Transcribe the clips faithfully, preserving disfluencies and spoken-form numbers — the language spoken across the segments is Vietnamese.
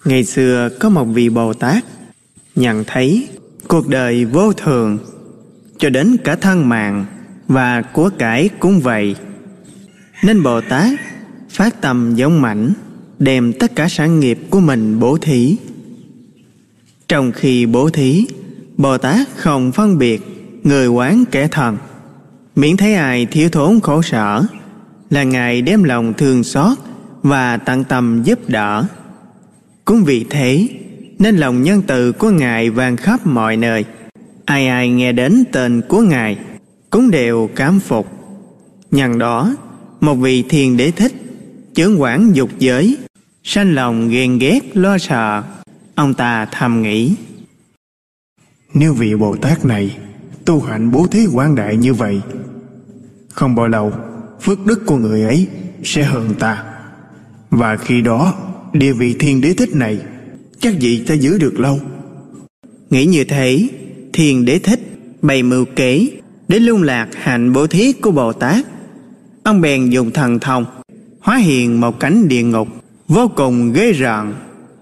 Ngày xưa có một vị Bồ Tát nhận thấy cuộc đời vô thường, cho đến cả thân mạng và của cải cũng vậy, nên Bồ Tát phát tâm dũng mãnh đem tất cả sản nghiệp của mình bố thí. Trong khi bố thí, Bồ Tát không phân biệt người oán kẻ thần, miễn thấy ai thiếu thốn khổ sở là Ngài đem lòng thương xót và tận tâm giúp đỡ. Cũng vì thế nên lòng nhân từ của Ngài vang khắp mọi nơi. Ai ai nghe đến tên của Ngài cũng đều cảm phục. Nhân đó, một vị Thiền Đế Thích chưởng quản dục giới sanh lòng ghen ghét lo sợ. Ông ta thầm nghĩ: nếu vị Bồ Tát này tu hạnh bố thí quảng đại như vậy, không bao lâu phước đức của người ấy sẽ hơn ta, và khi đó địa vị Thiền Đế Thích này chắc gì ta giữ được lâu. Nghĩ như thế, Thiền Đế Thích bày mưu kế để lung lạc hạnh bố thí của Bồ Tát. Ông bèn dùng thần thông hóa hiện một cảnh địa ngục vô cùng ghê rợn.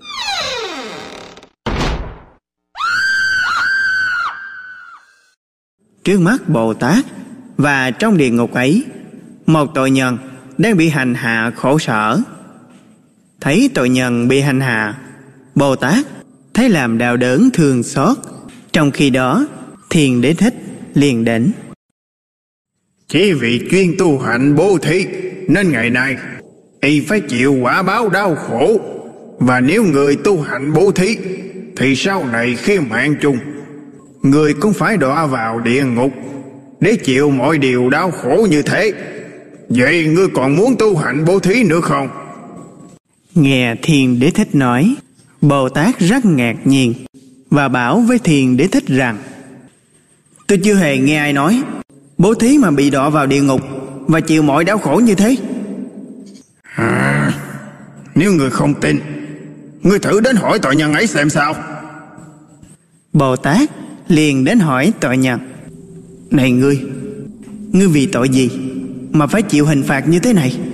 Trước mắt Bồ Tát và trong địa ngục ấy, một tội nhân đang bị hành hạ khổ sở. Thấy tội nhân bị hành hạ, Bồ Tát thấy làm đau đớn thương xót. Trong khi đó, Thiền Đế Thích liền đến: chỉ vì chuyên tu hạnh bố thí nên ngày nay y phải chịu quả báo đau khổ. Và nếu người tu hạnh bố thí thì sau này khi mạng chung, người cũng phải đọa vào địa ngục để chịu mọi điều đau khổ như thế. Vậy ngươi còn muốn tu hạnh bố thí nữa không? Nghe Thiền Đế Thích nói, Bồ Tát rất ngạc nhiên và bảo với Thiền Đế Thích rằng: tôi chưa hề nghe ai nói bố thí mà bị đọa vào địa ngục và chịu mọi đau khổ như thế. À, nếu ngươi không tin, ngươi thử đến hỏi tội nhân ấy xem sao. Bồ Tát liền đến hỏi tội nhân: này ngươi, ngươi vì tội gì mà phải chịu hình phạt như thế này?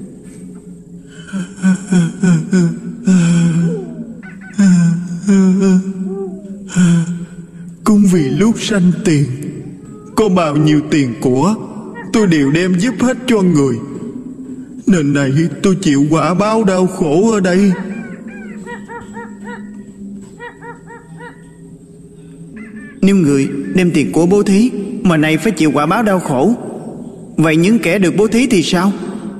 Cũng vì lúc sanh tiền, có bao nhiêu tiền của tôi đều đem giúp hết cho người, nên này tôi chịu quả báo đau khổ ở đây. Nếu người đem tiền của bố thí mà này phải chịu quả báo đau khổ, vậy những kẻ được bố thí thì sao?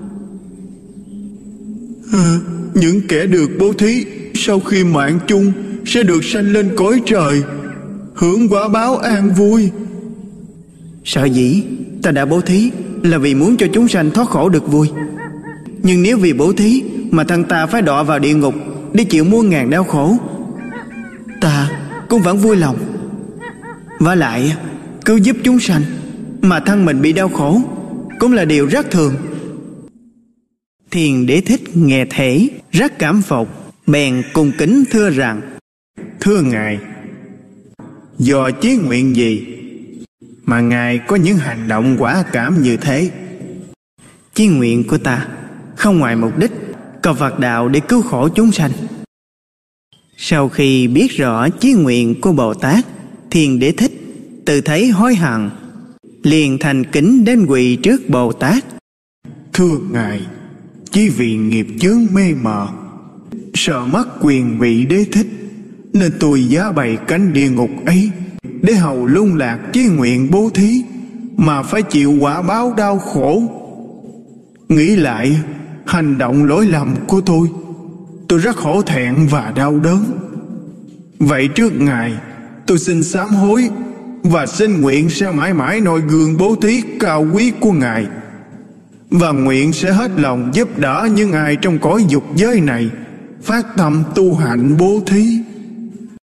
À, những kẻ được bố thí sau khi mạng chung sẽ được sanh lên cõi trời, hưởng quả báo an vui. Sở dĩ ta đã bố thí là vì muốn cho chúng sanh thoát khổ được vui. Nhưng nếu vì bố thí mà thân ta phải đọa vào địa ngục để chịu muôn ngàn đau khổ, ta cũng vẫn vui lòng. Vả lại, cứu giúp chúng sanh mà thân mình bị đau khổ cũng là điều rất thường. Thiền Đế Thích nghe thế rất cảm phục, bèn cung kính thưa rằng: thưa Ngài, do chí nguyện gì mà Ngài có những hành động quả cảm như thế? Chí nguyện của ta không ngoài mục đích cầu Phật đạo để cứu khổ chúng sanh. Sau khi biết rõ chí nguyện của Bồ Tát, Thiền Đế Thích tự thấy hối hận, liền thành kính đến quỳ trước Bồ Tát: thưa Ngài, chỉ vì nghiệp chướng mê mờ, sợ mất quyền vị đế thích, nên tôi giá bày cánh địa ngục ấy để hầu lung lạc chí nguyện bố thí mà phải chịu quả báo đau khổ. Nghĩ lại hành động lỗi lầm của tôi, tôi rất hổ thẹn và đau đớn. Vậy trước Ngài, tôi xin sám hối và xin nguyện sẽ mãi mãi noi gương bố thí cao quý của Ngài, và nguyện sẽ hết lòng giúp đỡ những ai trong cõi dục giới này phát tâm tu hạnh bố thí.